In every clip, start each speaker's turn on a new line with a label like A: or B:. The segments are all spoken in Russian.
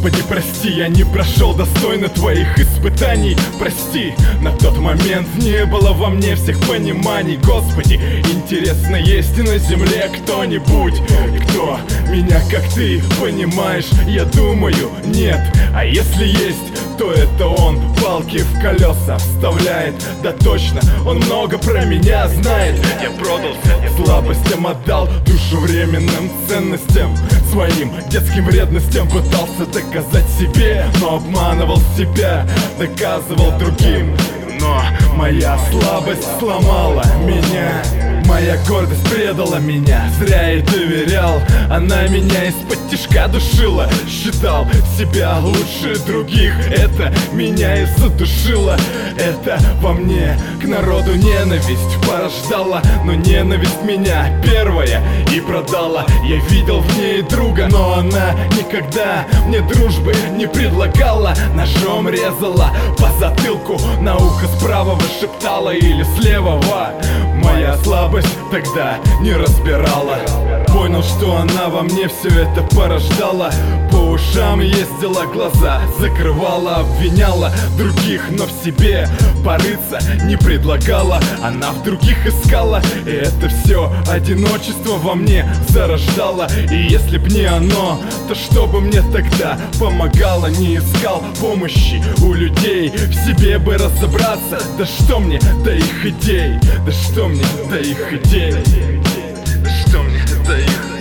A: Господи, прости, я не прошел достойно твоих испытаний. Прости, на тот момент не было во мне всех пониманий. Господи, интересно, есть и на земле кто-нибудь, кто меня как ты понимаешь? Я думаю, нет, а если есть, то это он палки в колеса вставляет. Да точно, он много про меня знает. Я продался слабостям, отдал душу временным ценностям, своим детским вредностям. Пытался доказать себе, но обманывал себя, доказывал другим. Но моя слабость сломала меня, моя гордость предала меня. Зря ей доверял, она меня из-под тишка душила. Считал себя лучше других, это меня и задушило. Это во мне к народу ненависть порождала, но ненависть меня первая и продала. Я видел в ней друга, но она никогда мне дружбы не предлагала. Ножом резала по затылку, на ухо с правого шептала или с левого. Моя слабость тогда не разбирала. Понял, что она во мне все это порождала. По ушам ездила, глаза закрывала, обвиняла других, но в себе порыться не предлагала. Она в других искала, и это все одиночество во мне зарождало. И если б не оно, то что бы мне тогда помогало? Не искал помощи у людей, в себе бы разобраться. Да что мне до их идей, да что мне до их идей, да что мне до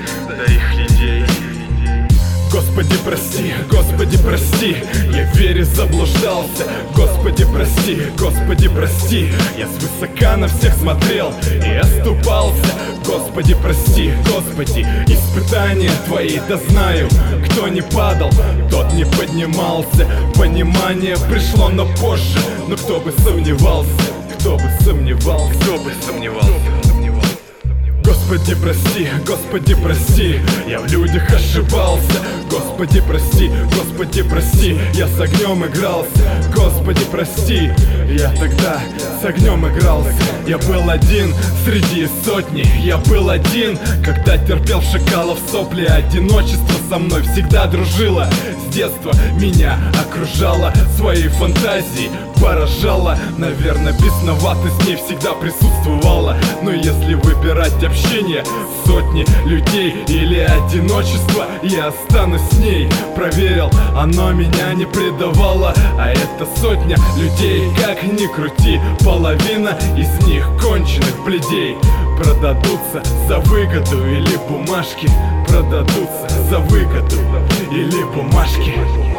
A: их идей. Господи, прости, Господи, прости, я в вере заблуждался. Господи, прости, я свысока на всех смотрел и оступался. Господи, прости, Господи, испытания твои, да знаю, кто не падал, тот не поднимался. Понимание пришло, но позже, но кто бы сомневался, кто бы сомневался, кто бы сомневался. Господи, прости, я в людях ошибался. Господи, прости, я с огнем игрался. Господи, прости, я тогда с огнем игрался. Я был один среди сотни, я был один, когда терпел шакалов сопли. Одиночество со мной всегда дружило, с детства меня окружало своей фантазией, поражала. Наверное, бесноватость с ней всегда присутствовала. Но если выбирать общение, сотни людей или одиночество, я останусь с ней. Проверил, оно меня не предавало. А это сотня людей, как ни крути, половина из них конченых бледей. Продадутся за выгоду или бумажки, продадутся за выгоду или бумажки.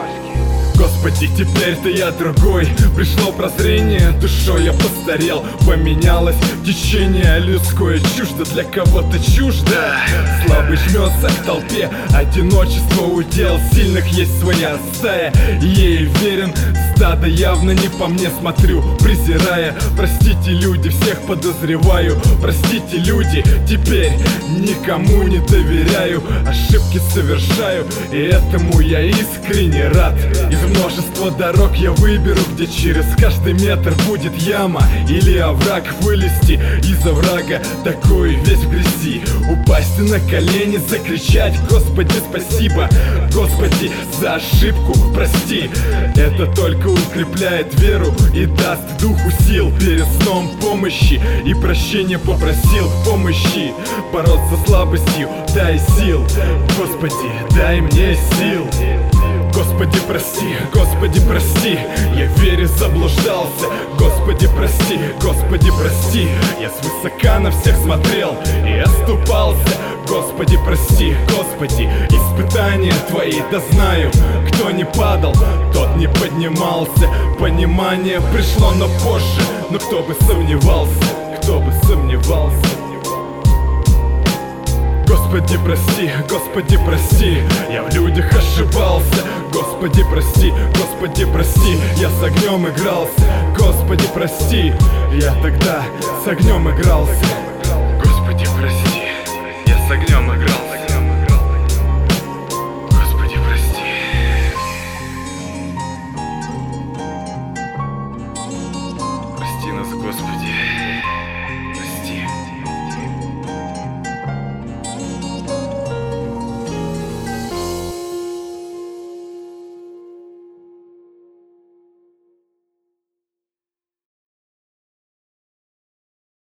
A: Господи, теперь-то я другой. Пришло прозрение, душой я постарел. Поменялось течение людское, чуждо для кого-то чуждо. Слабый жмется к толпе, одиночество удел. Сильных есть своя стая, ей верен. Стадо явно не по мне смотрю, презирая. Простите, люди, всех подозреваю. Простите, люди, теперь никому не доверяю. Ошибки совершаю, и этому я искренне рад. Из множества дорог я выберу, где через каждый метр будет яма или овраг. Вылезти из оврага, такой весь в грязи, упасть на колени, закричать: Господи, спасибо, Господи, за ошибку прости. Это только укрепляет веру и даст духу сил. Перед сном помощи и прощения попросил. Помощи бороться с слабостью, дай сил, Господи, дай мне сил. Господи, прости, я в вере заблуждался. Господи, прости, я свысока на всех смотрел и оступался. Господи, прости, Господи, испытания твои, да знаю, кто не падал, тот не поднимался. Понимание пришло, но позже, но кто бы сомневался, кто бы сомневался. Господи, прости, я в людях ошибался. Господи, прости, я с огнем игрался. Господи, прости, я тогда с огнем игрался. Господи, прости, я с огнем игрался. Господи, прости. Прости нас, Господи.